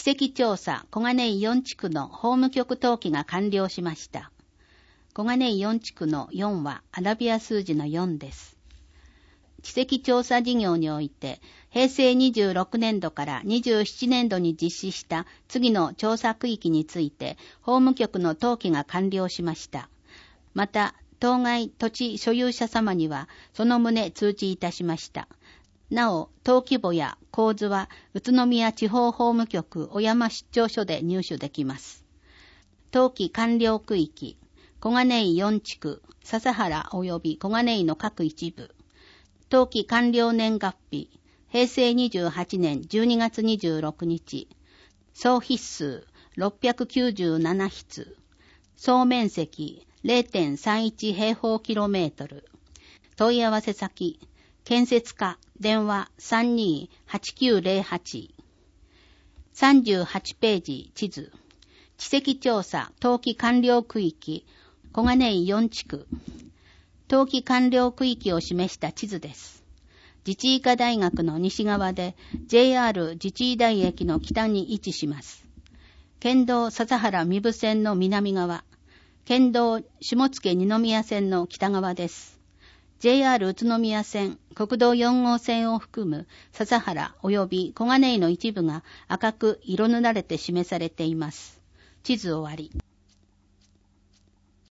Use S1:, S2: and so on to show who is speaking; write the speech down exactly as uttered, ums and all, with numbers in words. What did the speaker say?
S1: 跡調査小金井よん地区の法務局登記が完了しました。小金井よん地区のよんはアラビア数字のよんです。地籍調査事業において、平成にじゅうろくねんどからにじゅうななねんどに実施した次の調査区域について、法務局の登記が完了しました。また、当該土地所有者様には、その旨通知いたしました。なお、登記簿や構図は、宇都宮地方法務局小山出張所で入手できます。登記完了区域、小金井よん地区、笹原及び小金井の各一部。登記完了年月日、平成にじゅうはちねんじゅうにがつにじゅうろくにち。総筆数ろっぴゃくきゅうじゅうなな筆。総面積 れいてんさんいち 平方キロメートル。問い合わせ先、建設課、電話 さんにーはちきゅうぜろはち。さんじゅうはちページ地図。地籍調査登記完了区域、小金井よん地区。登記完了区域を示した地図です。自治医科大学の西側で ジェイアール 自治医大駅の北に位置します。県道笹原三部線の南側、県道下野二宮線の北側です。ジェイアール 宇都宮線、国道よん号線を含む笹原及び小金井の一部が赤く色塗られて示されています。地図終わり。